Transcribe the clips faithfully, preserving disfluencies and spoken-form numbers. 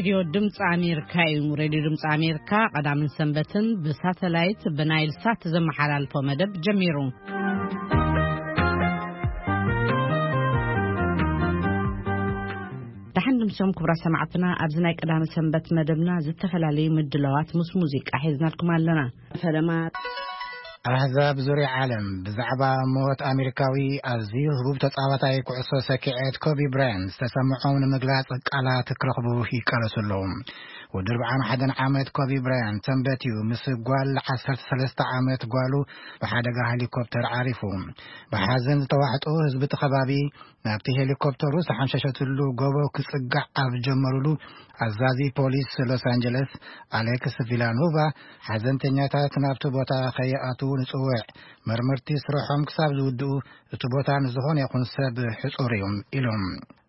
راديو دمص أمريكا راديو دمص أمريكا قدام سنبتن بساتلايت بنايل سات زمحلال فمدب جميرون تحنم سوم كبرى سمعتنا أبزناك قدام سنبت مدبنا زتفلالي مدلوات مس موسيقى حيزنا لكم لنا فلما أحزاب زوري عالم بزعبا موت أمريكاوي أزيو هبوب تطاوتاي كعصو سكيعت كوبي براينت تسمعون مقلات على تكرخبوه كالسلوم ودرب عام حدن عامت كوبي براينت تنبتيو مسقوال عسرت ثلاثة عامت قوالو بحادقة هليكوبتر عارفون بحازن توحطو هزب تخبابي نابتي هليكوبترو سحنششتلو قوبو كسقع أفجمرلو عزازي بوليس لوس أنجلس أليكس فيلانوفا حزن تنياتا تنابتو بوتا خيئاتو نصوع مرمرتي سروحهم كساب زودو اتبوتا نزهون يكون سب حصوريهم إلهم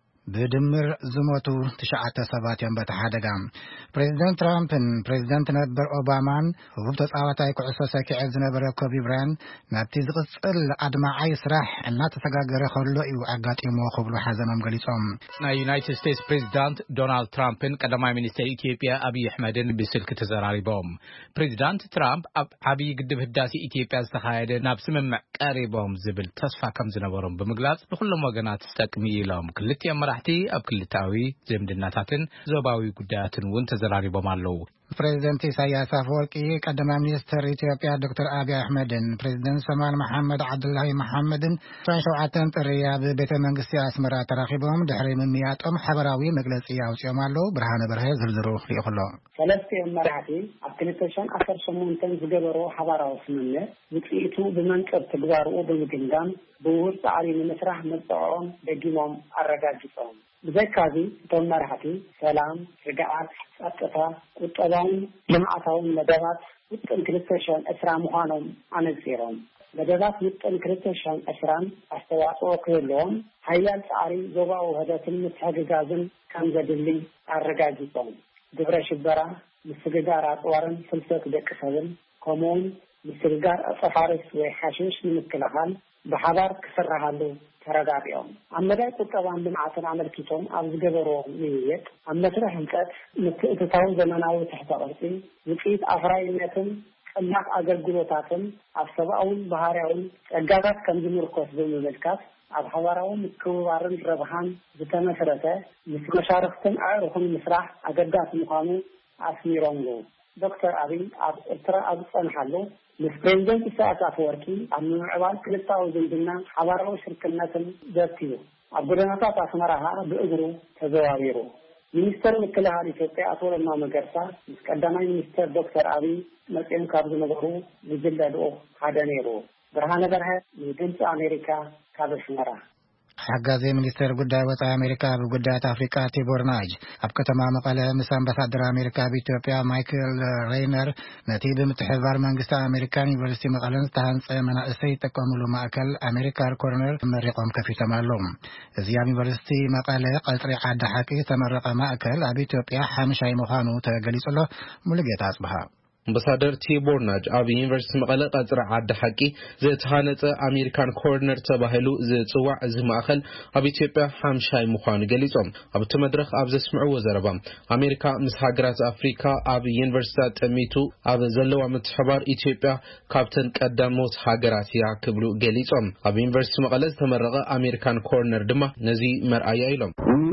بدمر زموتو تشعة سباتيان بتحادقام بريزيدنت ترامب بريزيدنت نبر أوبامان وببتت آواتاي كعصو ساكعز نبر كوبي براين نابتي زغصل أدمع عي سراح النات تقاقر خلو إيو أقات إيمو خبلو حزمام قليسهم نا يونايتد ستيتس بريزيدنت دونالد ترامب قدما منستر إثيوبيا أبي أحمدن بسلك تزراري بوم بريزيدنت ترامب أب عبي قدب هداسي إثيوبيا استخايد نابس ممع قاريبهم زبل تصفى كم زنبورهم بمقلاص بخلهم وقنات استقمي لهم كلتي أمرا تي أبكل تاوي زمدناتاتن زوباوي قداتن وانتزراري بمالو بريزيدنت إساياس أفوركي قدم منستر إثيوبيا دكتور أبي أحمدن بريزيدنت سمال محمد عبد الله محمدن شوعتن تريا ببيت منغستي أسمرا تراخيبهم دحري من مياتهم حبراوي مجلسية وشمالو برهان برهي زلزرو ليخلو ثلاثة مرحتي أبكليتشن أثر سمونتن زجبرو حبراو سمنة وكيتو بمنكب تجوارو بمجندان بورس علي من مسرح مطعم بجيمهم الرجاجيهم بذكري تون مرحتي سلام رجعات أتفا وطبعاً جماعتهم مدابات وتنكريتشن أسرع مهانهم عن الزيرهم مدابات وتنكريتشن أسرع استواء كلهم هيا سعري زوا وهذا كلمة حاجة كان جدلي الرجاجيهم دبر شبرة مستجدار أطوارن سلسلة دكسبن كمون مستجدار سفارس وحشيش من الكلهان بحضر كسرها له ترجعيهم. أما ده كتبان بمعطن عمل كتوم أو جبروه ميت. أما ترى هنكت متتطاول زمانه تحت أرضي. وفيت أفراد نتن الله أجر جلوتاتن أفسباون بهارون الجابات كم جمر قصد الملكات أبحوارهم كوارن ربحان بتنا فرته مشاركتن أعرفهم مسرح أجدات مقامو أسميرون له. دكتور أبي ترى أبو صنحلو البريزيدنت إسحاق أفوركي أمن عوال كلتا وزندنا حوارو شركناتن ذاتيو أبرناتا أسمرها بأجرو تزواريرو منستر مكلها لإثيوبيا أطول ما مقرسا قدما منستر دكتور أبي مسئم كابز نظرو بجلدو حدانيرو برهان برهة لدنس أمريكا كابشمرا حجازي منستر قداء وطا أمريكا بقداء أفريقيا تيبور ناج أبكتما مقالة مسام بسادر أمريكا بإثيوبيا مايكل رينر نتيب متحذر منغستا أمريكان يونيفرسيتي مقالة تهانس من أسي تكملوا مأكل أمريكا كورنر مرقم كفي تمالهم زيام يونيفرسيتي مقالة قلتري عاد حكي تمرق مأكل بإثيوبيا حامشاي مخانو تغليس الله ملقيت أصبحا امباسادر تيبور ناج ابي يونيفرسيتي مقاله قصر عاد حقي زتهانص امريكان كورنر تباهلو زصواع از ماخل ابي اثيوبيا حمشاي مخان غليصوم اب تمدرخ اب زسمعو زربا امريكا مس هاغرات افريكا ابي يونيفرسيتي تميتو اب زلوا متحبار اثيوبيا كابتن قداموت هاغرات يا كبلو غليصوم ابي يونيفرسيتي مقاله تمرقه امريكان كورنر دما نزي مرعيا يلوم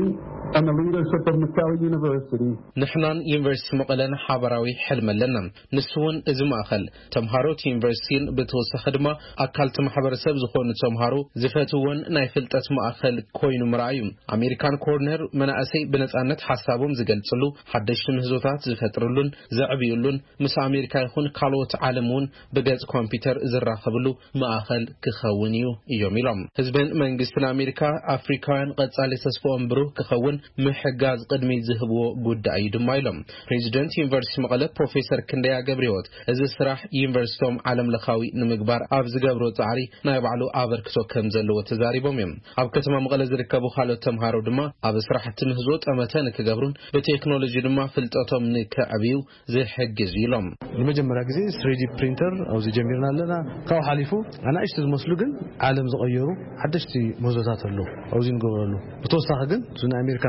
and the leadership of McCallie University. نحن يونيفرسيتي مقالنا حبراوي حلم لنا نسون ازماخل تمهاروت يونيفرسيتي بتوسخ خدمه اكلت محبرسب زخون تمهارو زفتون نايفلطت ماخل كوينو مرايم امريكان كورنر مناسي بنصانت حسابهم زغلصلو حدشت مهزوتات زفترلون زعبيلون مس امريكا يكون كالوت عالمون بغز كمبيوتر زراخبلو ماخل كخونيو يوميلم حزبن منغستنا امريكا افريكان قصالي تسفون برو كخون محجاز قدمي زهبو غداي دمايلم بريزيدنت يونيفرسيتي مقاله بروفيسور كنديا غبريوت از سراح يونيفرسيتيوم عالم لخاوي نمغبار اب زغبرو صاري ناي بعلو ابركتو كم زلو تزاريبوم يم اب كتما مقاله زركبو خالو تمهارو دما اب سراح تمهزو طمتن كغبرون بتكنولوجي دما فلطتهم نكابيو زي حجز يلم المجمره غزي ثري دي برينتر او زي جميرنا لنا كاو حليفو انا ايش تمسلو كن عالم زغيرو حدشتي موزاتات له او زي نغبرلو بتوسخ كن زنا امريكان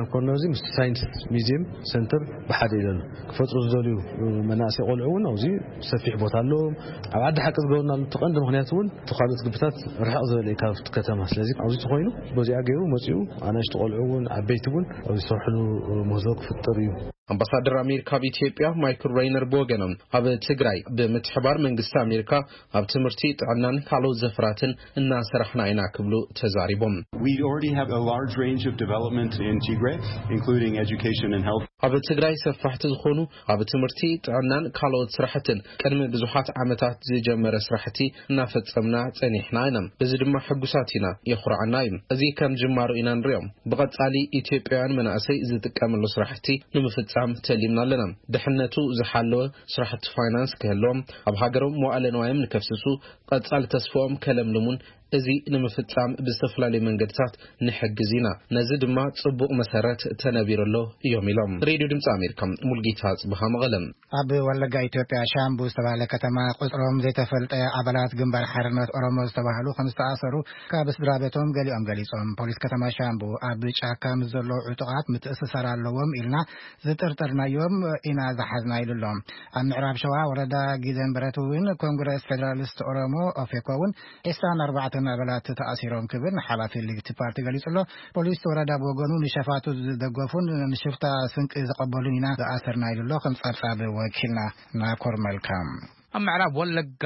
ኣብ ኮርነርዚ ምስ ሳይንስ ሚውዚየም ሴንተር ብሓደ ኢለን ክፈጥሩ ዝደልዩ መናእሰይ ቆልዑ እውን ኣብዚ ሰፊሕ ቦታ ኣሎ ኣብ ዓዲ ሓቂ ዝገብርናሉ ተቐንዲ ምክንያት እውን ተኻልኦት ግብታት ርሕቕ ዝበለ ካብቲ ከተማ ስለዚ ኣብዚ ተኮይኑ በዚኣ ገይሩ መፅኡ ኣናሽቲ ቆልዑ እውን ዓበይቲ እውን ኣብዚ ሰርሕሉ ምህዞ ክፍጠር እዩ አምባሳደር አሜሪካ በኢትዮጵያ ማይክል ሬይነር ቦገነም ኣብ ትግራይ በምትሕባር መንግስት አሜሪካ ኣብ ትምህርቲ ጥዕናን ካልኦት ዘፍራትን እና ሰራሕና ኢና ክብሉ ተዛሪቦም We already have a large range of development in Tigray including education and health ኣብ ትግራይ ሰፋሕቲ ዝኾኑ ኣብ ትምህርቲ ጥዕናን ካልኦት ስራሕትን ቀድሚ ብዙሓት ዓመታት ዝጀመረ ስራሕቲ እናፈጸምና ጸኒሕና ኢና በዚ ድማ ሕጉሳት ኢና ይኹርዓና እዩ እዚ ከም ጅማሩ ኢና ንሪኦም ብቐጻሊ ኢትዮጵያውያን መናእሰይ ዝጥቀምሉ ስራሕቲ ንምፍጻም ተሊምና ኣለና ድሕነቱ ዝሓለወ ስራሕቲ ፋይናንስ ክህሎም ኣብ ሃገሮም መዋዕለ ንዋዮም ንከፍስሱ ቀጻሊ ተስፎኦም ከለምልሙን እዚ ንምፍጻም ብዝተፈላለዩ መንገድታት ንሕግዝና ነዚ ድማ ጽቡቕ መሰረት ተነቢሩሎ እዮም ኢሎም ሬድዮ ድምፂ አሜሪካ ሙልጌታ ጽብሃ መቐለም ኣብ ወለጋ ኢትዮጵያ ሻምቡ ዝተባለ ከተማ ቁጥሮም ዘይተፈልጠ አባላት ግንባር ሓርነት ኦሮሞ ዝተባሃሉ ከም ዝተኣሰሩ ካብ ስድራቤቶም ገሊኦም ገሊጾም ፖሊስ ከተማ ሻምቡ ኣብ ጫካ ምስ ዘሎ ዕጡቃት ምትእስሳር ኣለዎም ኢልና ዝጥርጥርናዮም ኢና ዝሓዝና ኢሎም ኣብ ምዕራብ ሸዋ ወረዳ ጊዘን በረት እውን ኮንግረስ ፌደራሊስት ኦሮሞ ኦፌኮ እውን ዒስራን ኣርባዕተ አባላት ተኣሲሮም ክብል ሓላፊ ሊግቲ ፓርቲ ገሊጽሎ ፖሊስ ወረዳ በወገኑ ንሸፋቱ ዝደገፉን ንሽፍታ ስንቅ ዝቀበሉን ኢና ዝኣሰርና ኢሎ ከም ጸርጻብ ወኪልና ናኮር መልካም ኣብ ምዕራብ ወለጋ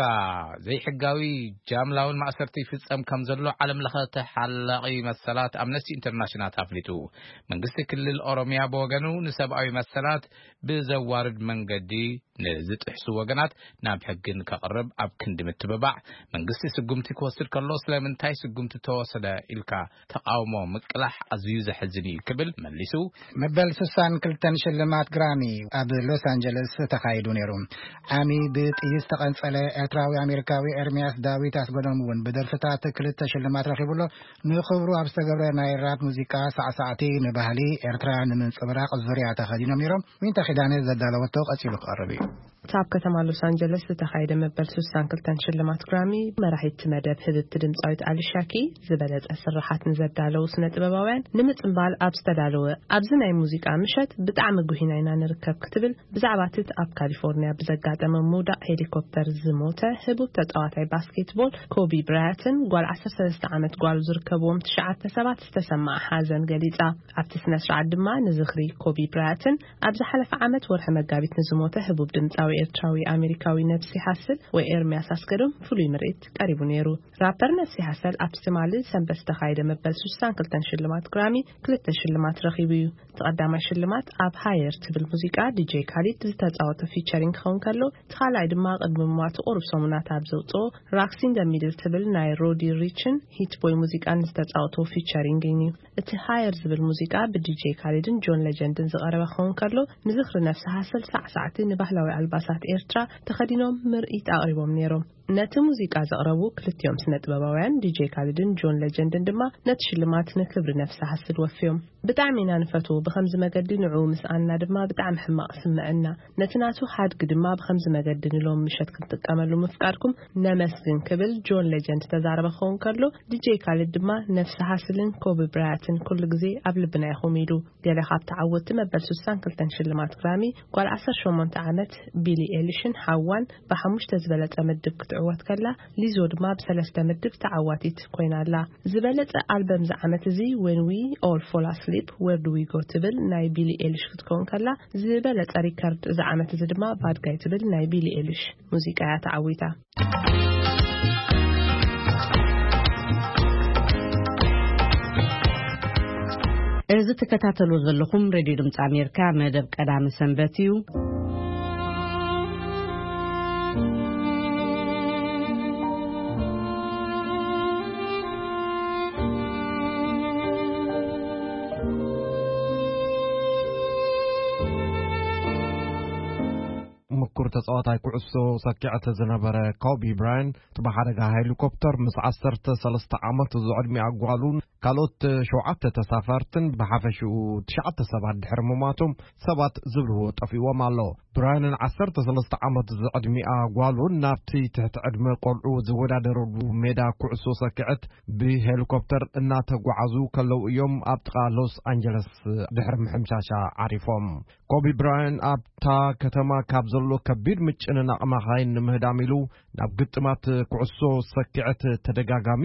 ዘይሕጋዊ ጃምላውን ማእሰርቲ ይፍጸም ከም ዘሎ ዓለም ለኸ ተሓላቂ መሰላት አምነስቲ ኢንተርናሽናል ኣፍሊጡ መንግስቲ ክልል ኦሮሚያ በወገኑ ንሰብኣዊ መሰላት ብዘዋርድ መንገዲ ንዝጥሕሱ ወገናት ናብ ሕግን ከቅርብ ኣብ ክንዲ ምትበባዕ መንግስቲ ስጉምቲ ክወስድ ከሎ ስለምንታይ ስጉምቲ ተወሰደ ኢልካ ተቃውሞ ምቅላሕ ኣዝዩ ዘሕዝን እዩ ክብል መሊሱ መበል ስሳን ክልተን ሽልማት ግራሚ ኣብ ሎስ አንጀለስ ተካይዱ ነይሩ ዓሚ ብጥይት ተቀንጸለ ኤርትራዊ አሜሪካዊ ኤርሚያስ ዳዊት አስገዶም እውን በደርፍታት ክልተ ሽልማት ረኺብሎ ንኽብሩ ኣብ ዝተገብረ ናይ ራፕ ሙዚቃ ሳዕሳዕቲ ንባህሊ ኤርትራ ንምንጽብራቅ ዙርያ ተኸዲኖም ነይሮም ወይንተ ኺዳነ ዘዳለወቶ ቀጺሉ ክቐርብ እዩ ታብ ከተማ ሎስ አንጀለስ ተካይደ መበል ስሳን ክልተን ሽልማት ግራሚ መራሒት መደብ ህብት ድምጻዊት አልሻኪ ዝበለጸ ስራሓት ንዘዳለው ስነ ጥበባውያን ንምጽምባል ኣብ ዝተዳለወ ኣብዚ ናይ ሙዚቃ ምሸት ብጣዕሚ ጉሂናይና ንርከብ ክትብል ብዛዕባትት ኣብ ካሊፎርኒያ ብዘጋጠመ ሙዳቅ ሄሊኮፕተር ዝሞተ ህቡብ ተጻዋታይ ባስኬትቦል ኮቢ ብራያትን ጓል ዓሰርተ ሰለስተ ዓመት ጓል ዝርከብዎም ትሽዓተ ሰባት ዝተሰማዕ ሓዘን ገሊጻ ኣብቲ ስነ ስርዓት ድማ ንዝኽሪ ኮቢ ብራያትን ኣብ ዝሓለፈ ዓመት ወርሒ መጋቢት ንዝሞተ ህቡብ ድምጻዊ ኤርትራዊ አሜሪካዊ ነፍሲ ሐሰል ወይ ኤርሚያስ አስገዶም ፍሉይ ምርኢት ቀሪቡ ነይሩ ራፐር ነፍሲ ሐሰል ኣብ ትማሊ ሰንበት ተካይደ መበል ስሳን ክልተን ሽልማት ግራሚ ክልተ ሽልማት ረኺቡ እዩ ተቀዳማይ ሽልማት ኣብ ሃየር ትብል ሙዚቃ ዲጄ ካሊድ ዝተጻወተ ፊቸሪንግ ክኸውን ከሎ ተኻላይ ድማ ቅድሚ ሟቱ ቁርብ ሰሙናት ኣብ ዘውጽኦ ራክሲን ደ ሚድል ትብል ናይ ሮዲ ሪችን ሂት ቦይ ሙዚቃ ዝተጻወተ ፊቸሪንግ እዩ እቲ ሃየር ዝብል ሙዚቃ ብዲጄ ካሊድን ጆን ሌጀንድን ዝቀረበ ክኸውን ከሎ ንዝኽሪ ነፍሲ ሐሰል ሳዕሳዕቲ ንባህላዊ አልባሳት ኤርትራ ተኸዲኖም ምርኢት አቅሪቦም ነይሮም ነቲ ሙዚቃ ዘቅረቡ ክልቲኦም ስነ ጥበባውያን ዲጄ ካሊድን ጆን ሌጀንድን ድማ ነቲ ሽልማት ንክብሪ ነፍሲ ሐሰል ወፊዮም ብጣዕሚ ኢና ንፈትዎ ብኸምዚ መገዲ ንዑ ምስኣና ድማ ብጣዕሚ ሕማቅ ስምዐና ነቲ ናቱ ሓድግ ድማ ብኸምዚ መገዲ ንሎም ምሸት ክንጥቀመሉ ምፍቃድኩም ነመስግን ክብል ጆን ሌጀንድ ተዛረበ ክኸውን ከሎ ዲጄ ካሊድ ድማ ነፍሲ ሐሰልን ኮቢ ብራያትን ኩሉ ግዜ ኣብ ልብና ይኹም ኢሉ ገለ ካብቲ ዓወቲ መበል ስሳን ክልተን ሽልማት ግራሚ ጓል ዓሰርተ ሸሞንተ ዓመት ቢሊ ኤሊሽን ሓዋን ብሓሙሽተ ዝበለጸ ምድብ ክትዕወት ከላ ሊዞ ድማ ብሰለስተ ምድብ ተዓዋቲት ኮይናላ ዝበለጸ ኣልበም ዝዓመት እዚ when we all fall asleep where do we go ትብል ናይ ቢሊ ኤሊሽ ክትከውን ከላ ዝበለጸ ሪከርድ ዝዓመት እዚ ድማ bad guy ትብል ናይ ቢሊ ኤሊሽ ሙዚቃ ተዓዊታ እዚ ተከታተሉ ዘለኹም ሬድዮ ድምጽ አሜሪካ መደብ ቀዳሚ ሰንበት እዩ ምኩር ተጻዋታይ ኩዕሶ ሰኪዕት ዝነበረ ኮቢ ብራያን ተባሓደጋ ሄሊኮፕተር ምስ ዓሰርተ ሰለስተ ዓመት ዝዕድሚ ኣጓሉን ካልኦት ሸውዓተ ተሳፈርትን ብሓፈሽኡ ትሽዓተ ሰባት ድሕሪ ምማቶም ሰባት ዝብልዎ ጠፊዎም ኣሎ ብራያንን ዓሰርተ ሰለስተ ዓመት ዝዕድሚ ኣጓሉን ናብቲ ትሕቲ ዕድመ ቆልዑ ዝወዳደረሉ ሜዳ ኩዕሶ ሰኪዕት ብሄሊኮፕተር እናተጓዓዙ ከለው እዮም ኣብ ጥቓ ሎስ አንጀለስ ድሕሪ ምሕምሻሻ ዓሪፎም ኮቢ ብራያን ኣብታ ከተማ ካብ ዘሎ ከቢድ ምጭንናቕ መኻይን ምህዳም ኢሉ ናብ ግጥማት ኩዕሶ ሰኪዕት ተደጋጋሚ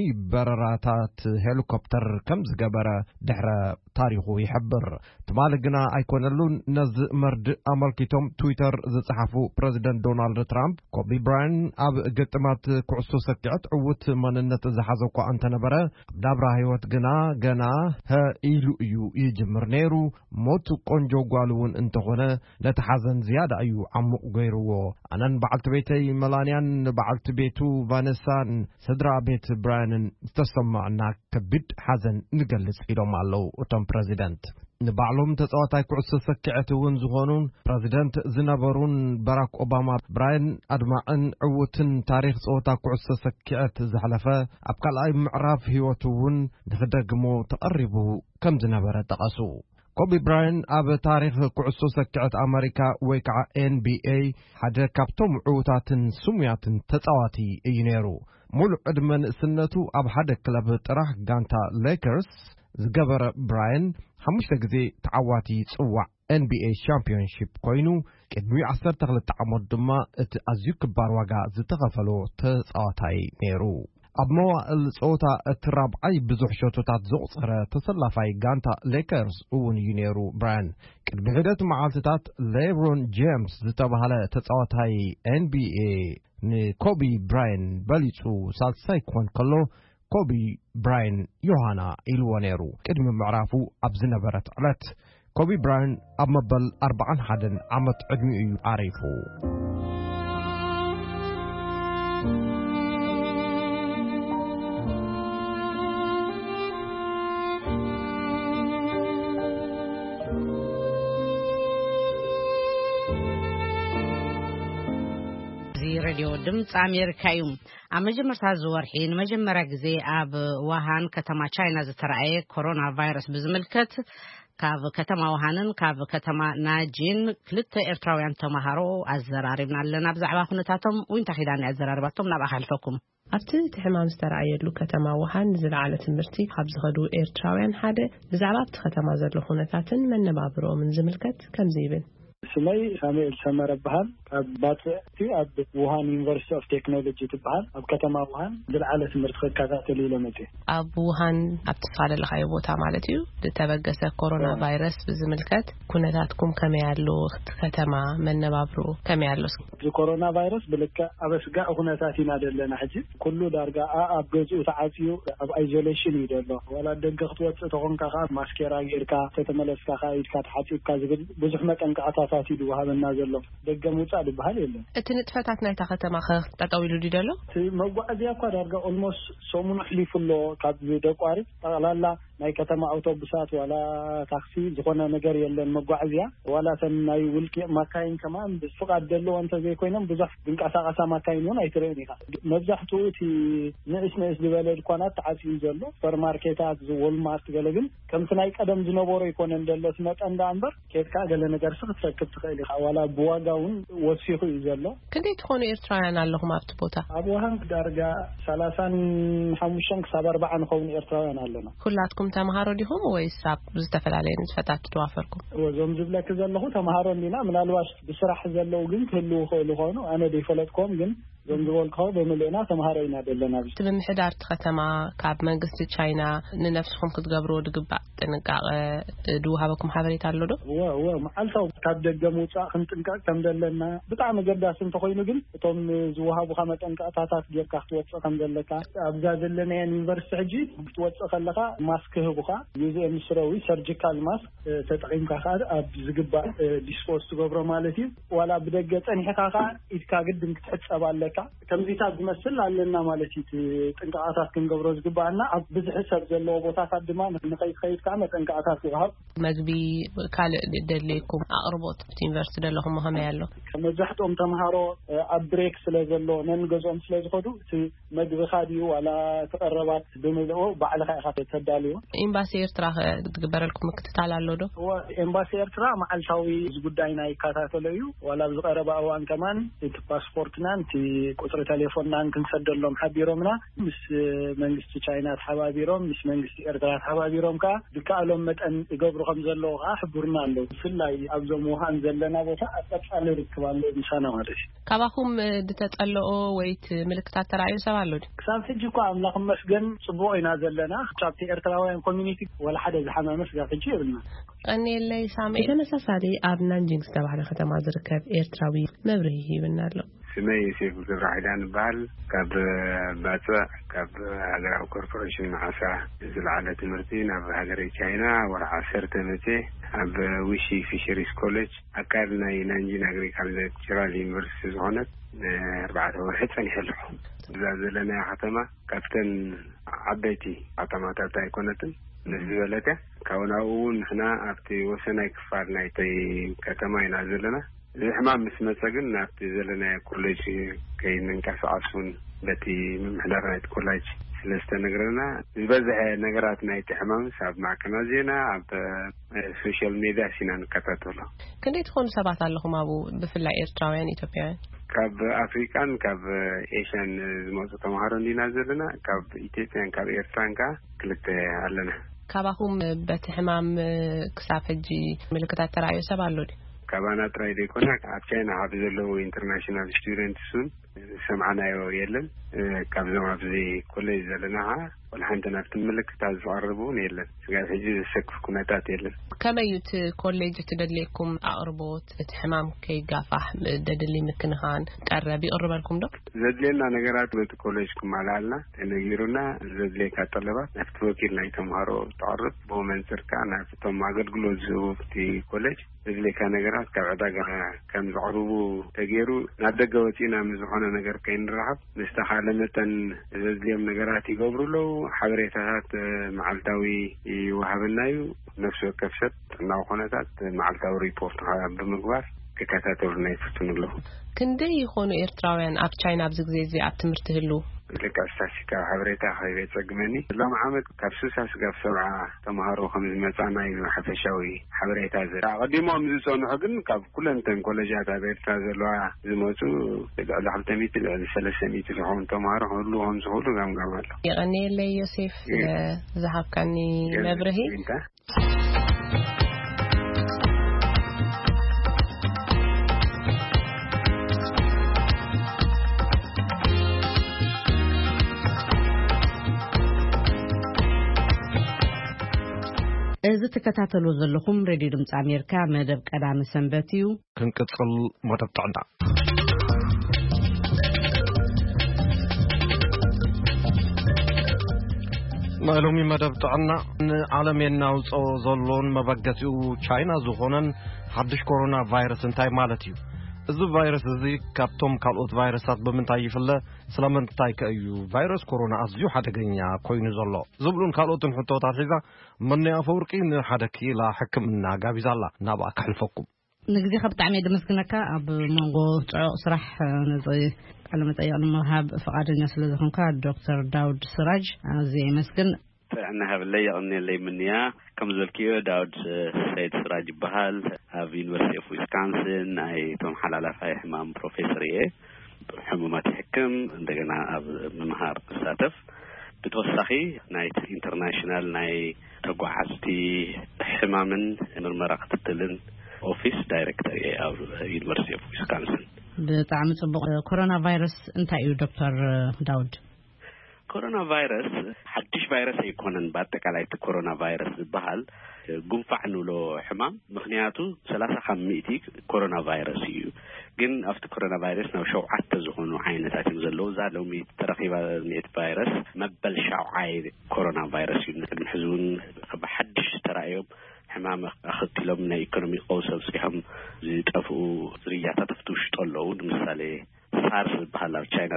በረራታት ሄሊኮፕተር ከም ዝገበረ ድሕረ ታሪኹ ይሕብር ትማሊ ግና ኣይኮነሉን ነዚ መርድእ ኣመልኪቶም ትዊተር ዝጽሓፉ ፕሬዚደንት ዶናልድ ትራምፕ ኮቢ ብራያን ኣብ ግጥማት ኩዕሶ ሰኪዕት ዕውት መንነት ዝሓዘ እኳ እንተነበረ ኣብ ናብራ ህይወት ግና ገና ሀ ኢሉ እዩ ይጅምር ነይሩ ሞት ቆንጆ ጓል እውን እንተኾነ ነቲ ሓዘን ዝያዳ እዩ ዓሙቕ ገይርዎ ኣነን በዓልቲ ቤተይ መላንያን በዓልቲ ቤቱ ቫነሳን ስድራ ቤት ብራያንን ዝተሰማዕና ከቢድ ሓዘን ንገልጽ ኢሎም ኣለው እቶም ፕሬዚደንት ንባዕሎም ተጻዋታይ ኩዕሶ ሰኪዕት እውን ዝኾኑን ፕሬዚደንት ዝነበሩን ባራክ ኦባማ ብራያን ኣድማዕን ዕውትን ታሪኽ ጸወታ ኩዕሶ ሰኪዕት ዘሕለፈ ኣብ ካልኣይ ምዕራፍ ህይወቱ እውን ንኽደግሞ ተቐሪቡ ከም ዝነበረ ጠቐሱ ኮቢ ብራያን ኣብ ታሪኽ ኩዕሶ ሰኪዕት ኣሜሪካ ወይ ከዓ ኤን ቢ ኤ ሓደ ካብቶም ዕውታትን ስሙያትን ተጻዋቲ እዩ ነይሩ ሙሉእ ዕድመ ንእስነቱ ኣብ ሓደ ክለብ ጥራሕ ጋንታ ሌከርስ ዝገበረ ብራያን ሓሙሽተ ግዜ ተዓዋቲ ጽዋዕ ኤን ቢ ኤ ቻምፒዮንሺፕ ኮይኑ ቅድሚ ዓሰርተ ክልተ ዓመት ድማ እቲ ኣዝዩ ክባር ዋጋ ዝተኸፈሎ ተጻዋታይ ነይሩ ኣብ መዋእል ጸወታ እቲ ራብዓይ ብዙሕ ሸቶታት ዘቑፀረ ተሰላፋይ ጋንታ ሌከርስ እውን እዩ ነይሩ ብራያን ቅድሚ ሂደት መዓልትታት ሌብሮን ጄምስ ዝተባህለ ተጻዋታይ ኤን ቢ ኤ ንኮቢ ብራያን በሊጹ ሳልሳይ ክኾን ከሎ ኮቢ ብራያን ዮሃና ኢልዎ ነይሩ ቅድሚ ምዕራፉ ኣብ ዝነበረት ዕለት ኮቢ ብራያን ኣብ መበል ኣርባዓን ሓደን ዓመት ዕድሚኡ እዩ ዓሪፉ ሬዲዮ ድምጽ አሜሪካ እዩ ኣብ መጀመርታ ዝወርሒ ንመጀመርያ ግዜ ኣብ ውሃን ከተማ ቻይና ዝተረኣየ ኮሮና ቫይረስ ብዝምልከት ካብ ከተማ ውሃንን ካብ ከተማ ናጂን ክልተ ኤርትራውያን ተማሃሮ ኣዘራሪብና ኣለና ብዛዕባ ኩነታቶም ወይንታ ኺዳን ኣዘራርባቶም ናብ ኣሓልፈኩም ኣብቲ ሕማም ዝተረኣየሉ ከተማ ውሃን ዝለዓለ ትምህርቲ ካብ ዝኸዱ ኤርትራውያን ሓደ ብዛዕባ ኣብቲ ከተማ ዘሎ ኩነታትን መነባብሮምን ዝምልከት ከምዚ ይብል ስመይ ሳሙኤል ሰመረ በሃል ካብ ባጽቲ ኣብ ውሃን ዩኒቨርሲቲ ኦፍ ቴክኖሎጂ ትበሃል ኣብ ከተማ ውሃን ዝለዓለ ትምህርቲ ክከታተል ኢለ መጽ ኣብ ውሃን ኣብ ተፋለለኻዮ ቦታ ማለት እዩ ዝተበገሰ ኮሮና ቫይረስ ብዝምልከት ኩነታትኩም ከመይ ኣሎ ከተማ መነባብሮ ከመይ ኣሎ ኮሮና ቫይረስ ብልካ ኣብ ስጋእ ኩነታት ኢና ደለና ሕጂ ኩሉ ዳርጋ ኣብ ገዝኡ ተዓጽዩ ኣብ አይዞሌሽን ይደሎ ወላ ደገ ክትወጽእ ተኾንካ ማስኬራ ጌርካ ተተመለስካ ኢድካ ተሓጽብካ ዝብል ብዙሕ መጠንቀቕታት ፋቲዱ ወሃበና ዘሎ ደገ ሙጻድ በሃል የለን እቲ ንጥፈታት ናይታ ከተማ ከጠጠውሉ ዲደሎ መጓዓዝያ እኳ ዳርጋ ኦልሞስ ሶሙን ሕሊፉሎ ካብ ደቋሪ ጠቅላላ ናይ ከተማ አውቶቡሳት ወላ ታክሲ ዝኾነ ነገር የለን መጓዓዝያ ወላ ተናይ ውልቂ ማካይን ከማን ብፍቃድ ደሎ እንተ ዘይኮይኖም ብዙሕ ድንቃሳቃሳ ማካይን ሆነ አይትረን ይኻ መብዛሕትኡ እቲ ንእስ ንእስ ዝበለ ድኳናት ተዓጽዩ ዘሎ ሱፐርማርኬታት ወልማርት ገለግን ከምቲ ናይ ቀደም ዝነበሮ ይኮነን ደሎ ስመጠንዳ እምበር ኬትካ ገለ ነገር ስኽትፈክብ ትኽእል ኢኻ ወላ ብዋጋውን ወሲኹ እዩ ዘሎ ክንደይ ትኾኑ ኤርትራውያን ኣለኹም ኣብቲ ቦታ ኣብ ውሃን ዳርጋ ሰላሳ ወሓሙሽተ ክሳብ ኣርባዓ ንኸውን ኤርትራውያን ኣለና ኩላትኩም ተማሃሮ ዲኹም ወይስ ኣብ ዝተፈላለየ ንጥፈታት ትዋፈርኩም ወዞም ዝብለክ ዘለኹ ተማሃሮ ዲና ምናልባሽ ብስራሕ ዘለው ግን ክህልው ይኽእሉ ኾኑ ኣነ ደይፈለጥኩም ግን ዞም ዝበልክዎ ብምልእና ተማሃሮ ኢና ደለና እቲ ብምሕዳርቲ ከተማ ካብ መንግስቲ ቻይና ንነፍስኩም ክትገብሮ ድግባእ ጥንቃቐ ድውሃበኩም ሓበሬታ ኣሎ ዶ ወ መዓልታው ካብ ደገ ምውፃእ ክንጥንቀቕ ከም ዘለና ብጣዕሚ ገዳሲ እንተኾይኑ ግን እቶም ዝውሃቡኻ መጠንቀቕታታት ጌርካ ክትወፅእ ከም ዘለካ ኣብዛ ዘለና ዩኒቨርሲቲ ሕጂ ክትወፅእ ከለኻ ማስክ ህቡኻ ዩዝ ኤምስረዊ ሰርጂካል ማስክ ተጠቂምካ ከዓ ኣብ ዝግባእ ዲስፖዝ ትገብሮ ማለት እዩ ዋላ ብደገ ፀኒሕካ ኢድካ ግድም ክትሕፀብ ኣለካ ዝልካ ከምዚታት ዝመስል ኣለና ማለት እዩ ጥንቃቃታት ክንገብሮ ዝግባአና ኣብ ብዙሕ ሰብ ዘለዎ ቦታታት ድማ ንኸይድ ኸይድ ከዓ መጠንቀቃታት ይወሃብ መግቢ ካልእ ደድልየኩም ኣቅርቦት ዩኒቨርሲቲ ደለኹም ከመይ ኣሎ መብዛሕትኦም ተምሃሮ ኣብ ብሬክ ስለ ዘሎ ነንገዝኦም ስለ ዝኸዱ እቲ መግቢ ካድዩ ዋላ ተቐረባት ብምልኦ ባዕልኻ ኢኻ ተዳልዩ ኤምባሲ ኤርትራ ዝግበረልኩም ምክትታል ኣሎ ዶ ኤምባሲ ኤርትራ መዓልታዊ ጉዳይና ይከታተሉ እዩ ዋላ ዝቀረበ እዋን ከማን እቲ ፓስፖርትናን እቲ ቁጥሪ ቴሌፎንናን ክንሰደሎም ሓቢሮምና ምስ መንግስቲ ቻይና ተሓባቢሮም ምስ መንግስቲ ኤርትራ ተሓባቢሮም ከዓ ዝከኣሎም መጠን ይገብሩ ከም ዘለዉ ከዓ ሕቡርና ኣሎ ብፍላይ ኣብዞም ውሃን ዘለና ቦታ ኣጠቃሊ ርክብ ኣሎ ምሳና ማለት እዩ ካባኹም ዝተጠልኦ ወይት ምልክታት ተራእዩ ሰብ ኣሎ ክሳብ ሕጂ እኳ ኣምላኽ መስገን ጽቡቕ ኢና ዘለና ካብቲ ኤርትራውያን ኮሚኒቲ ወላ ሓደ ዝሓመመ ስጋ ሕጂ የብልና ቀኒለይ ሳሜ ተመሳሳሊ ኣብ ናንጂንግ ዝተባህለ ከተማ ዝርከብ ኤርትራዊ መብርሂ ይብና ኣሎ ስመይ ሴፍ ግብራሂዳን በዓል ካብ ባጽዕ ካብ ሃገራዊ ኮርፖሬሽን ማዓሳ ዝለዓለ ትምህርቲ ናብ ሃገረ ቻይና ወርዓ ዓሰርተ መቼ ኣብ ዊሺ ፊሸሪስ ኮሌጅ ኣካል ናይ ናንጂን ኣግሪካልቸራል ዩኒቨርሲቲ ዝኾነት ኣርባዕተ ወርሒ ጸኒሐ ኣለኹ እዛ ዘለና ከተማ ካብተን ዓበይቲ ከተማታት ኣይኮነትን ንዝበለተ ካብናኡ ንሕና ኣብቲ ወሰናይ ክፋል ናይቲ ከተማ ኢና ዘለና ሕማም ምስ መጸ ግን ናብቲ ዘለና ኮሌጅ ከይንንቀሳቐሱን በቲ ምምሕዳር ናይቲ ኮሌጅ ስለዝተነገረና ዝበዝሐ ነገራት ናይቲ ሕማም ኣብ ማዕከና ዜና ኣብ ሶሻል ሚድያ ሲና ንከታተሎ ክንደይ ትኾኑ ሰባት ኣለኹም ኣብኡ ብፍላይ ኤርትራውያን ኢትዮጵያውያን ካብ ኣፍሪካን ካብ ኤሽያን ዝመጹ ተምሃሮ እንዲና ዘለና ካብ ኢትዮጵያን ካብ ኤርትራን ከዓ ክልተ ኣለና ካባኹም በቲ ሕማም ክሳብ ሕጂ ምልክታት ተራእዩ ሰብ ኣሎ ዲ ካባና ጥራይ ደይኮና ኣብ ቻይና ኣብ ዘለዉ ኢንተርናሽናል ስቱደንትስን ሰምዓናዮ የለን ካብዞም ኣብዚ ኮሌጅ ዘለና ወላ ሓንቲ ናብቲ ምልክታት ዝቐርቡን የለን ስጋት ሕጂ ዝሰክፍ ኩነታት የለን ከመዩት ኮሌጅ ትደድልየኩም ኣቕርቦት እቲ ሕማም ከይጋፋሕ ደድሊ ምክንኻን ቀረብ ይቕርበልኩም ዶ ዘድልየና ነገራት በቲ ኮሌጅ ክማልኣልና ተነጊሩና ዘድልየካ ጠለባት ናብቲ ወኪል ናይ ተምሃሮ ተቐርብ ብኡ መንፅር ከዓ ናብቶም ኣገልግሎት ዝህቡ እቲ ኮሌጅ ዘድልየካ ነገራት ካብ ዕዳጋ ከም ዘቕርቡ ተገይሩ ናብ ደገ ወፂና ምዝኾነ ነገር ከይንረኸብ ምስተኻለ መጠን ዘድልዮም ነገራት ይገብሩለው ሓበሬታታት መዓልታዊ ይወሃበና እዩ ነፍሲ ወከፍ ሰብ ጥዕናዊ ኩነታት መዓልታዊ ሪፖርት ብምግባር ክከታተሉና ይፍትኑለሁ ክንደይ ይኾኑ ኤርትራውያን ኣብ ቻይና ኣብዚ ግዜ እዚ ኣብ ትምህርቲ ህሉ ልክ ስታሲካ ሓበሬታ ከይበፀግመኒ ሎም ዓመት ካብ ስልሳ ስጋብ ሰብዓ ተምሃሮ ከም ዝመጻና እዩ ሓፈሻዊ ሓበሬታ ዘ ቀዲሞም ዝጸንሑ ግን ካብ ኩለንተን ኮሌጃት ኣብ ኤርትራ ዘለዋ ዝመጹ ልዕሊ ክልተ ሚእቲ ልዕሊ ሰለስተ ሚእቲ ዝኸውን ተምሃሮ ክህልዎም ዝኽእሉ ገምጋም ኣሎ የቐኒየለይ ዮሴፍ ዝሃብካኒ መብርሂ እዚ ተከታተሉ ዘለኹም ሬድዮ ድምጽ ኣሜሪካ መደብ ቀዳሚ ሰንበት እዩ ክንቅጽል መደብ ጥዕና ማለሚ መደብ ጥዕና ንዓለምና ውጽኦ ዘሎን መበገሲኡ ቻይና ዝኾነን ሓድሽ ኮሮና ቫይረስ እንታይ ማለት እዩ እዚ ቫይረስ እዚ ካብቶም ካልኦት ቫይረሳት ብምንታይ ይፍለ ስለምንታይ ከእዩ ቫይረስ ኮሮና ኣዝዩ ሓደገኛ ኮይኑ ዘሎ ዝብሉን ካልኦትን ሕቶታት ሒዛ መንያ ፈውርቂ ንሓደ ኪላ ሕክምና ጋቢዛላ ናብኣ ክሕልፈኩም ንግዜ ብጣዕሚ ደመስግነካ ኣብ መንጎ ጽዑቕ ስራሕ ነዚ ቃለ መጠይቅ ንምሃብ ፈቃደኛ ስለዝኾንካ ዶክተር ዳውድ ስራጅ ኣዝየ መስግን أنا هبلي أغني لي منيا كم زلكيو داود سيد سراج بحال في يونيفرسيتي اوف ويسكونسن أي توم حلالة في حمام بروفيسوري حمومات حكم عندنا منهار ساتف بتوسخي نايت انترناشنال ناي تقعستي حمامن مرمرة قتلن اوفيس دايركتور أو يونيفرسيتي اوف ويسكونسن بتعمل صبغ كورونا فيروس انتايو دكتور داود كورونا فيروس حدش فيروس يكونن بعدك على كورونا فيروس بحال قنفع نولو حمام مخنياتو ثلاثة خميتي كورونا فيروس يو جن أفت كورونا فيروس نو شو عتى زخونو عينة تاتم زلو زالو ميت ترقيبا ميت فيروس مبل شو عاي كورونا فيروس يو نكدم حزون بحدش ترأيهم حمام أخذت لهم من إيكونومي قوسة بسيهم زي تفو زريعة تفتوش طلعون مثالي سارس بحال في تشاينا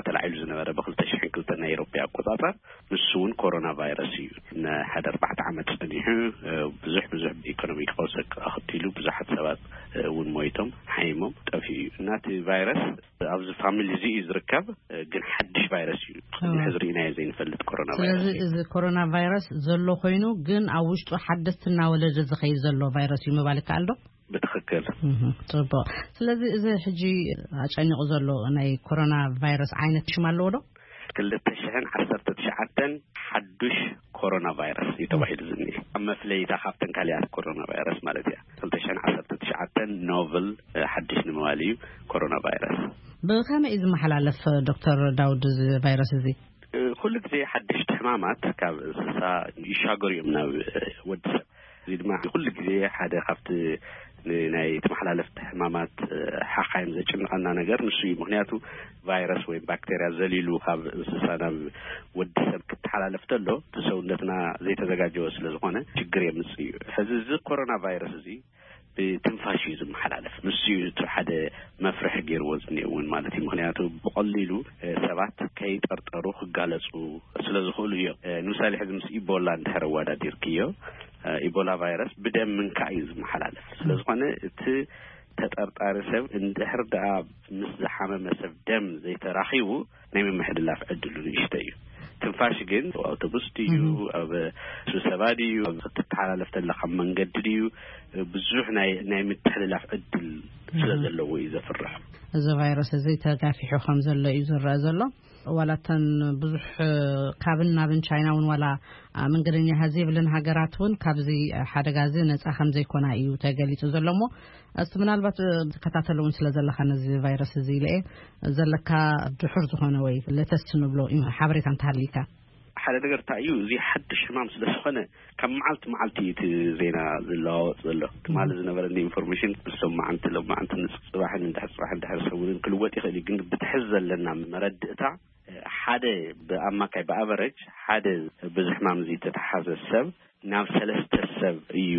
حدا أربعة عامات صنيحه بزح بزح بإيكونوميك قوسك أخذتيلو بزح سبات والمويتهم حيمهم في ناتي فيروس أبز فاميلي زي إزركب جن حدش فيروس حزرينا زين فلت كورونا فيروس إذا كورونا فيروس زلوا خينو جن أوجت حدثنا ولا جز خي زلوا فيروس يوم بالك عنده بتخكل طب ስለዚ እዚ ሕጂ አጨኝቁ ዘሎ ናይ ኮሮና ቫይረስ ዓይነት ሽማለዎ ዶ ክልተ ሽሕን ዓሰርተ ትሽዓተን ሓዱሽ ኮሮና ቫይረስ ይተባሂሉ ዝኒ ኣብ መፍለይታ ካብተን ካልያት ኮሮና ቫይረስ ማለት እያ ክልተ ሽሕን ዓሰርተ ትሽዓተን ኖቨል ሓዱሽ ንምባል እዩ ኮሮና ቫይረስ ብኸመይ እዩ ዝመሓላለፍ ዶክተር ዳውድ እዚ ቫይረስ እዚ ኩሉ ግዜ ሓዱሽ ሕማማት ካብ እንስሳ ይሻገሩ እዮም ናብ ወዲ ሰብ እዚ ድማ ኩሉ ግዜ ሓደ ካብቲ ናይ ተመሓላለፍ ሕማማት ሓኻይም ዘጭንቀና ነገር ንሱ ምክንያቱ ቫይረስ ወይ ባክቴሪያ ዘሊሉ ካብ እንስሳ ናብ ወዲ ሰብ ክትሓላለፍ ተሎ ተሰውነትና ዘይተዘጋጀው ስለዝኾነ ችግር የምጽእ እዩ ሕዚ እዚ ኮሮና ቫይረስ እዚ ብትንፋሽ እዩ ዝመሓላለፍ ንሱ ሓደ መፍርሕ ገይርዎ ዝኒውን ማለት እዩ ምክንያቱ ብቀሊሉ ሰባት ከይጠርጠሩ ክጋለጹ ስለዝኽእሉ እዮም ንምሳሌ ሕዚ ምስ ኢቦላ እንድሕር ወዳዲርክዮ ኢቦላ ቫይረስ بدم من كايز محلالف ስለዝኾነ እቲ ተጠርጣሪ ሰብ እንድሕር ዳ ምስ ዝሓመመ ሰብ ደም ዘይተራኺቡ ናይ ምሕድላፍ ዕድሉ ይሽተዩ ትንፋሽ ግን አውቶቡስ ዲዩ ኣብ ስብሰባ ዲዩ ተተሓላለፍ ተለኻ መንገድ ዲዩ ብዙሕ ናይ ናይ ምሕድላፍ ዕድል ስለዘለዎ እዩ ዘፍርሕ እዚ ቫይረስ እዚ ተጋፊሑ ከም ዘሎ እዩ ዝረአ ዘሎ ወላተን ብዙሕ ካብን ናብን ቻይናውን ወላ መንገደኛ ህዝብልን ሃገራትን ካብዚ ሓደጋዚ ነፃ ከም ዘይኮና እዩ ተገሊጹ ዘሎሞ እስቲ ምናልባት ተከታተሉን ስለዘለኻ ነዚ ቫይረስ እዚ ለኤ ዘለካ ድሑር ዝኾነ ወይ ለተስት ንብሎ ሓበሬታ እንተሃሊካ ሓደ ነገር ታዩ እዚ ሓድሽ ሕማም ስለዝኾነ ከም መዓልቲ መዓልቲ እቲ ዜና ዝለዋወጥ ዘሎ ትማል ዝነበረኒ ኢንፎርሜሽን ብሰማዓንቲ ለማዓንቲ ንጽባሕን እንድሕር ጽባሕ እንድሕር ሰውርን ክልወጥ ይኽእል ግን ብትሕዝ ዘለና መረድእታ ሓደ በአማካይ በአቨሬጅ ሓደ በዝሕማም እዚ ተተሓዘ ሰብ ናብ ሰለስተ ሰብ እዩ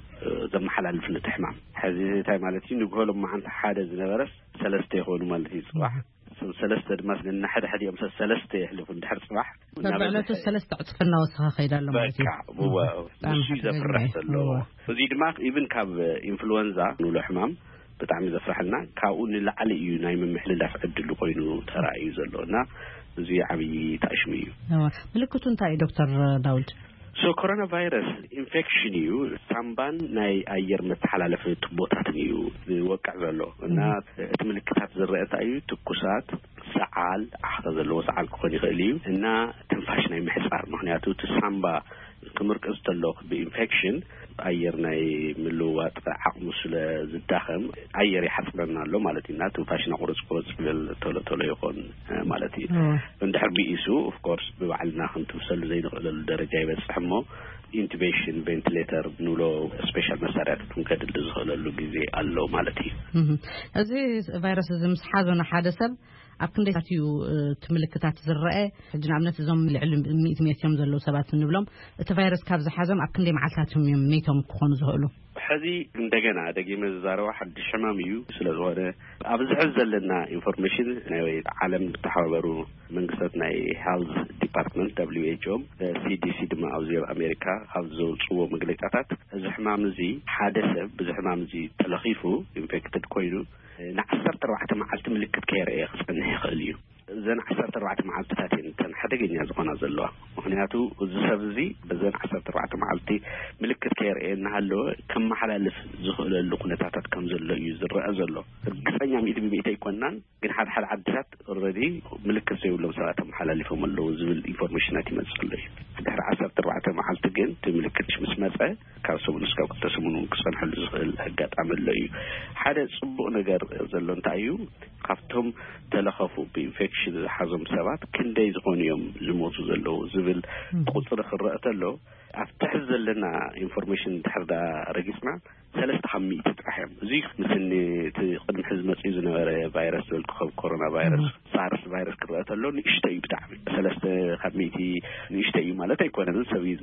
ዘመሓላልፍ ንትሕማም ሕዚ እንታይ ማለት እዩ ንግሆሎም ማዓንቲ ሓደ ዝነበረስ ሰለስተ ይኾኑ ማለት እዩ ጽባሕ ሰለስተ ድማ ስለና ሓደ ሓደ እዮም ሰለስተ ይሕልፉ እንድሕር ጽባሕ ተባዕለቱ ሰለስተ ዕጽፍና ወስኻ ኸይዳሎ ማለት እዩ እሱ ዘፍርሕ ዘሎ እዚ ድማ ኢቭን ካብ ኢንፍሉዌንዛ ንብሎ ሕማም ብጣዕሚ ዘፍርሐልና ካብኡ ንላዕሊ እዩ ናይ ምምሕልላፍ ዕድል ኮይኑ ተራእዩ ዘሎና እዚ ዓብይ ታሽሚ እዩ ምልክቱ እንታይ ዶክተር ዳውድ So coronavirus infection እዩ ሳምባን ናይ አየር መተሓላለፍ ቱቦታት እዩ ወቅዕ ዘሎ እና እቲ ምልክታት ዝረአታ እዩ ትኩሳት ሰዓል አሕተ ዘሎ ሰዓል ክኾን ይኽእል እዩ እና ትንፋሽ ናይ ምሕጻር ምክንያቱ እቲ ሳምባ ክምርቅዝ ተሎ ብኢንፌክሽን አየር ናይ ምልዋጥ ዓቕሙ ስለ ዝዳኸም አየር ይሓጽበና ኣሎ ማለት እዩ እና ትንፋሽና ቁርጽ ቁርጽ ብል ቶሎ ቶሎ ይኾን ማለት እዩ እንድሕር ቢኢሱ ኦፍ ኮርስ ብባዕልና ክንትምሰሉ ዘይንኽእለሉ ደረጃ ይበጽሕ እሞ ኢንቱቤሽን ቬንቲሌተር ንብሎ ስፔሻል መሳርያታት ክንከድል ዝኽእለሉ ጊዜ ኣሎ ማለት እዩ እዚ ቫይረስ እዚ ምስ ሓዘነ ሓደ ሰብ ኣብ ክንደይ እዩ ትምልክታት ዝረአ ሕጂ ንኣብነት እዞም ልዕሊ مئة ሚሊዮን ዘለዉ ሰባት ንብሎም እቲ ቫይረስ ካብ ዝሓዘም ኣብ ክንደይ መዓልታት እዮም ሜቶም ክኾኑ ዝኽእሉ ሕዚ እንደገና ደጊመ ዝዛረባ ሓድሽ ሕማም እዩ ስለዝኾነ ኣብ ዝሕዝ ዘለና ኢንፎርሜሽን ናይ ዓለም ተሓባበሩ መንግስታት ናይ ሄልዝ ዲፓርትመንት ደብሊው ኤች ኦ ሲዲሲ ድማ ኣብዚ ኣሜሪካ ኣብ ዘውፅዎ መግለጫታት እዚ ሕማም እዚ ሓደ ሰብ ብዚ ሕማም እዚ ተለኺፉ ኢንፌክትድ ኮይኑ ንዓሰርተ ኣርባዕተ መዓልቲ ምልክት ከይርአ ክጽንሕ ይኽእል እዩ ዘን ዓሰርተ ኣርባዕተ መዓልትታት እየን ሓደገኛ ዝኾና ዘለዋ ምክንያቱ እዚ ሰብ እዚ በዘን ዓሰርተ ኣርባዕተ መዓልቲ ምልክት ከይርአ እናሃለወ ከመሓላልፍ ዝኽእለሉ ኩነታታት ከም ዘሎ እዩ ዝረአ ዘሎ እርግጠኛ ሚእቲ ብሚእቲ ኣይኮናን ግን ሓደ ሓደ ዓድታት ኦልሬዲ ምልክት ዘይብሎም ሰባት መሓላልፎም ኣለዉ ዝብል ኢንፎርሜሽናት ይመጽእ ኣሎ እዩ ድሕሪ ዓሰርተ ኣርባዕተ መዓልቲ ግን እቲ ምልክት ምስ መጸ ካብ ሰሙን እስካብ ክልተ ሰሙን ክጸንሐሉ ዝኽእል ኣጋጣሚ ኣሎ እዩ ሓደ ጽቡቕ ነገር ዘሎ እንታይ እዩ ካብቶም ተለኸፉ ብኢንፌክሽን ዝሓዞም ሰባት ክንደይ ዝኾኑ እዮም ዝሞቱ ዘለዉ ዝብል ቁፅሪ ክረአ ተሎ ኣብ ትሕዝ ዘለና ኢንፎርሜሽን ድሕር ዳ ረጊፅና ሰለስተ ካብ ሚእቲ ጥራሕ እዮም እዚ ምስኒ እቲ ቅድሚ ሕዚ መፅኡ ዝነበረ ቫይረስ ዝብልክኸብ ኮሮና ቫይረስ ሳርስ ቫይረስ ክረአ ተሎ ንእሽተ እዩ ብጣዕሚ ሰለስተ ካብ ሚእቲ ንእሽተ እዩ ማለት ኣይኮነን ሰብ እዩ ዝመውት ዘሎ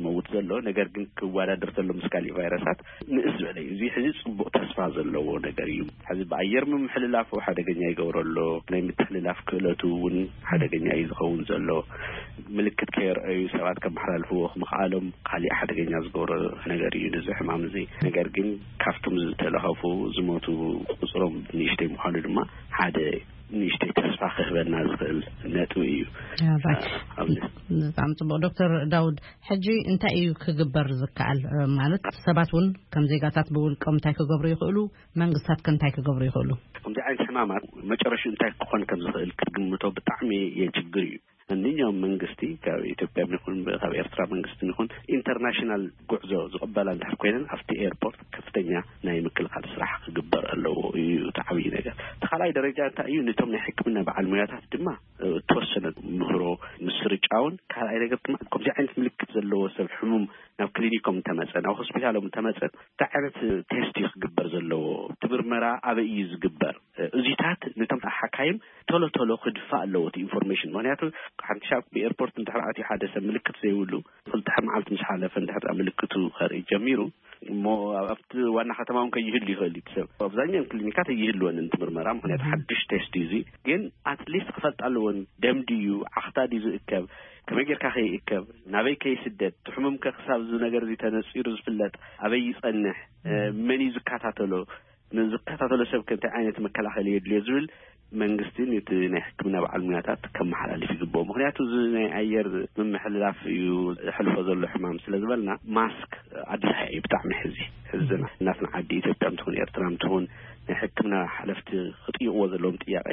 ተሎ ነገር ግን ክዋዳደር ተሎ መስካሊ ቫይረሳት ንእስ በላይ እዚ ሕዚ ጽቡቅ ተስፋ ዘለዎ ነገር እዩ ሕዚ በአየር ምምሕልላፍ ሓደገኛ ይገብረሎ ናይ ምትሕልላፍ ክእለቱን ሓደገኛ ይዝኸውን ዘሎ ምልክት ከይርአዩ ሰባት ከመሓላልፍዎ ምኻሎም ካሊ ሓደገኛ ዝገብሮ ነገር እዩ እዚ ሕማም እዚ ነገር ግን ካፍቶም ዝተለኸፉ ዝሞቱ ቁጽሮም ንእሽተይ ምዃኑ ድማ ሓደ ንእሽተይ ተስፋ ክህበና ዝኽእል ነጥብ እዩ በጣም ጽቡቅ ዶክተር ዳውድ ሕጂ እንታይ እዩ ክግበር ዝከኣል ማለት ሰባቱን ከም ዜጋታት ብውልቆም እንታይ ክገብሩ ይኽእሉ መንግስታት ከንታይ ክገብሩ ይኽእሉ ከምዚ ዓይነት ሕማማት መጨረሻ እንታይ ክኾን ከም ዝኽእል ክትግምቶ ብጣዕሚ የችግር እዩ ማንኛውም መንግስቲ ካብ ኢትዮጵያ ይኹን ካብ ኤርትራ መንግስቲ ይኹን ኢንተርናሽናል ጉዕዞ ዝቕበላ እንድሕር ኮይነን ኣብቲ ኤርፖርት ከፍተኛ ናይ ምክልኻል ስራሕ ክግበር ኣለዎ እዩ ተዓብይ ነገር ተኻላይ ደረጃ እንታይ እዩ ነቶም ናይ ሕክምና በዓል ሞያታት ድማ ተወሰነ ምሁሮ ምስርጫውን ካልኣይ ነገር ድማ ከምዚ ዓይነት ምልክት ዘለዎ ሰብ ሕሙም ናብ ክሊኒኮም ተመፀ ናብ ሆስፒታሎም ተመፀ ታዕረት ቴስት ይግበር ዘለዎ ትብርመራ ኣበይ ዝግበር እዚታት ነቶም ሓካይም ቶሎ ቶሎ ክድፋእ ኣለዎ እቲ ኢንፎርሜሽን ምክንያቱ ሓንቲ ሻብ ብኤርፖርት እንተራእቲ ሓደ ሰብ ምልክት ዘይብሉ ክልተ መዓልቲ ምስ ሓለፈ እንድሕር ምልክቱ ከርኢ ጀሚሩ ሞ ኣብቲ ዋና ከተማውን ከይህሉ ይኽእል ሰብ ኣብዛኛው ክሊኒካት ይህልዎን እንትምርመራ ምክንያቱ ሓድሽ ቴስት እዚ ግን ኣትሊስት ክፈልጥ ኣለዎን ደም ድዩ ዓኽታ ድዩ ዝእከብ ከመይ ጌርካ ከይእከብ ናበይ ከይስደድ ሕሙም ከክሳብ ዝ ነገር እዚ ተነፂሩ ዝፍለጥ ኣበይ ይጸንሕ መን ይዝካታተሎ ንዝካታተሎ ሰብ ከንታይ ዓይነት መከላኸሊ የድልዮ ዝብል መንግስትን እቲ ናይ ሕክምና በዓል ሞያታት ከመሓላልፍ ይግብኦ ምክንያቱ እዚ ናይ ኣየር ምምሕልላፍ እዩ ሕልፎ ዘሎ ሕማም ስለዝበልና ማስክ ኣድላይ እዩ ብጣዕሚ ሕዚ ሕዝና እናትና ዓዲ ኢትዮጵያ ምትኹን ኤርትራ ምትኹን ናይ ሕክምና ሓለፍቲ ክጥይቕዎ ዘለዎም ጥያቄ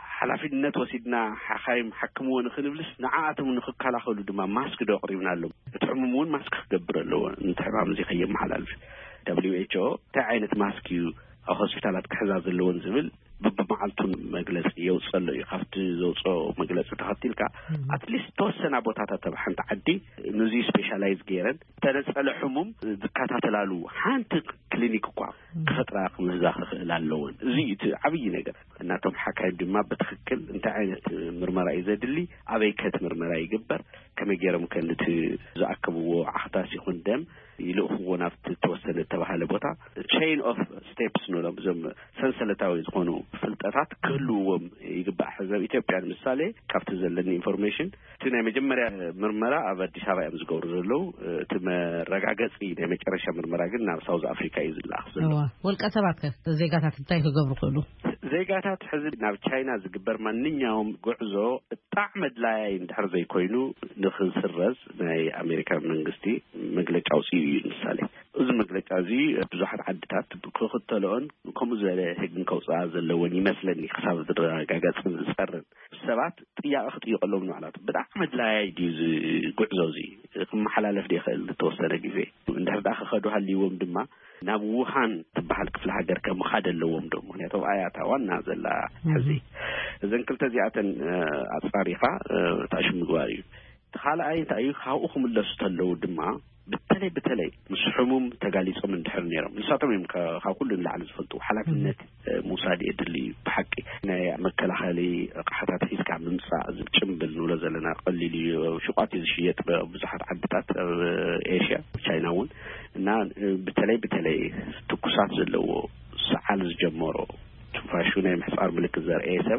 ሓላፊነት ወሲድና ሓኻይም ሓክምዎ ንኽንብልስ ንዓኣቶም ንኽከላኸሉ ድማ ማስክ ዶ ኣቕሪብና ኣለዎም እቲ ሕሙም እውን ማስክ ክገብር ኣለዎ ነቲ ሕማም እዚ ከየመሓላልፍ ደብሊው ኤች ኦ እንታይ ዓይነት ማስክ እዩ ኣብ ሆስፒታላት ክሕዛ ዘለዎን ዝብል በብመዓልቱን መግለጽ የውፅሎ እዩ ካብቲ ዘውፅኦ መግለጽ ተኸቲልካ ኣትሊስት ተወሰና ቦታታት ኣብ ሓንቲ ዓዲ ነዚ ስፔሻላይዝ ገይረን ተነፀለ ሕሙም ዝከታተላሉ ሓንቲ ክሊኒክ እኳ ክፈጥራ ክምዛኽ ክኽእል ኣለዎን እዚ እቲ ዓብይ ነገር እናቶም ሓካይም ድማ ብትክክል እንታይ ዓይነት ምርመራ እዩ ዘድሊ ኣበይ ከት ምርመራ ይግበር ከመይ ገይሮም ከንቲ ዝኣከብዎ ዓኽታስ ይኹን ደም ይልእኽዎ ናብቲ ተወሰነ ተባሃለ ቦታ ቼይን ኦፍ ስቴፕስ ንብሎም እዞም ሰንሰለታዊ ዝኾኑ ፍልጠታት ክህልውዎም ይግባእ ሕዘብ ኢትዮጵያ ምሳሌ ካብቲ ዘለኒ ኢንፎርሜሽን እቲ ናይ መጀመርያ ምርመራ ኣብ ኣዲስ ኣበባ እዮም ዝገብሩ ዘለዉ እቲ መረጋገፂ ናይ መጨረሻ ምርመራ ግን ናብ ሳውዝ ኣፍሪካ እዩ ዝለኣኽ ዘሎ ውልቀ ሰባት ዜጋታት እንታይ ክገብሩ ክእሉ ዜጋታት ሕዚ ናብ ቻይና ዝግበር ማንኛውም ጉዕዞ ብጣዕሚ ኣድላይ እንድሕር ዘይኮይኑ ንኽስረዝ ናይ ኣሜሪካ መንግስቲ መግለጫ ኣውፅኡ እዩ ምሳሌ እዚ መግለጫ እዚ ብዙሓት ዓድታት ክኽተልኦን ከምኡ ዝበለ ሕግን ከውፅኣ ዘለዎን ይመስለኒ ክሳብ ዝረጋገፅን ዝፀርን ሰባት ጥያቄ ክጥይቀሎም ንባዕላቱ ብጣዕሚ ኣድላይ ድዩ ጉዕዞ እዚ ክመሓላለፍ ይኽእል ዝተወሰነ ግዜ እንድሕር ዳ ክኸዱ ሃልይዎም ድማ ናብ ውሃን ትበሃል ክፍለ ሃገር ከምኻድ ኣለዎም ዶ ምክንያቱ ኣያታ ዋና ዘላ ሕዚ እዘን ክልተ እዚኣተን ኣፅራሪኻ ታሽም ምግባር እዩ ተኻልኣይ እንታይ እዩ ካብኡ ክምለሱ ተለዉ ድማ በተለይ በተለይ ምስ ሕሙም ተጋሊፆም እንድሕር ነይሮም ንሳቶም እዮም ካብ ኩሉ ንላዕሊ ዝፈልጡ ሓላፍነት ሙሳድ የድሊ ብሓቂ ናይ መከላኸሊ ኣቕሓታት ሒዝካ ምምፃእ ዝጭምብል ንብሎ ዘለና ቀሊል እዩ ሹቋት ዝሽየጥ ብዙሓት ዓድታት ኣብ ኤሽያ ቻይና እውን እና በተለይ በተለይ ትኩሳት ዘለዎ ሰዓል ዝጀመሮ ትንፋሹ ናይ ምሕፃር ምልክት ዘርአየ ሰብ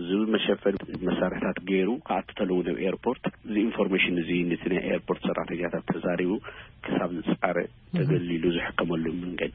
ዝመሸፈን መሳርሕታት ገይሩ ከኣትተለዉ ናብ ኤርፖርት እዚ ኢንፎርሜሽን እዚ ነቲ ናይ ኤርፖርት ሰራሕተኛታት ተዛሪቡ ክሳብ ዝፃረ ተገሊሉ ዝሕከመሉ መንገዲ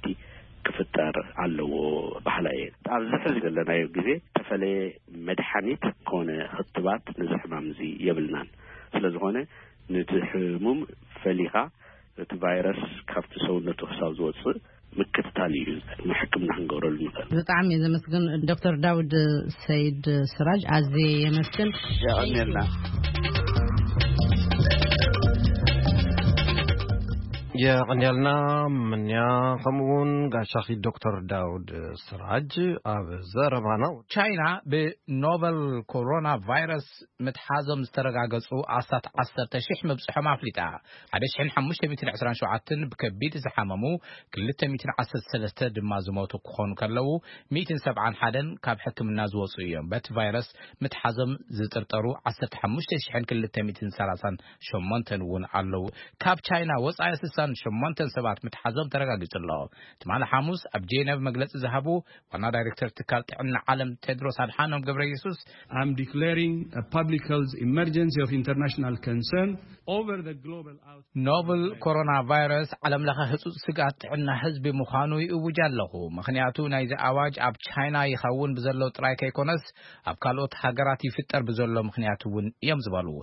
ክፍጠር ኣለዎ ባህላ እየ ኣብዚ ሕዚ ዘለናዮ ግዜ ተፈለየ መድሓኒት ኮነ ክትባት ነዚ ሕማም እዚ የብልናን ስለዝኾነ ነቲ ሕሙም ፈሊኻ እቲ ቫይረስ ካብቲ ሰውነቱ ክሳብ ዝወፅእ ምክትታል እዩ ሕክምና ክንገብረሉ ንኽእል ብጣዕሚ እየ ዘመስግን ዶክተር ዳውድ ሰይድ ስራጅ ኣዝየ የመስግን ይቕኒልና يا عنيالنا من يا قمون قاشاخي دكتور داود سراج أب زربانا تشاينا بنوفل كورونا فيروس متحازم استرقاقصو عصات عصر تشيح مبصحة مافلتا عدش حين حموش تميتين عسران شوعاتن بكبيت زحاممو كل تميتين عصر سلسة دمازموتو كخون كرلو ميتين سبعان حدن كاب حكم الناس وصويهم بات فيروس متحازم زترطرو عصر تحموش تشيحن كل تميتين سلاسان شمانتن ون علو كاب تشاينا وصعي سسان شمانتن سبات متحازم ترقاقص الله تمالا حاموس أبجينا بمجلس زهبو وانا دايركتور تكالت عنا عالم تدرس الحانم قبل يسوس I'm declaring a public health emergency of international concern over the global outbreak. نوفل كورونا فيروس علم لها هسوس سقات عنا حزب مخانو يوجد له مخنياتو نايزة أواج أب تشاينا يخون بزلو ترايكي كونس أب كالوت حقراتي فتر بزلو مخنياتو يمزبالو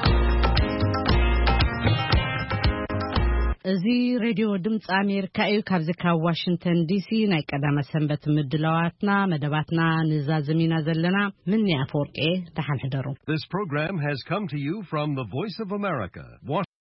زي راديو دمت أمريكا إيو كابزكا واشنطن دي سي نايك أدام سنبت مدلواتنا مدباتنا نزازمينا زلنا مني أفورك إيه تحال حدرو. This program has come to you from the Voice of America.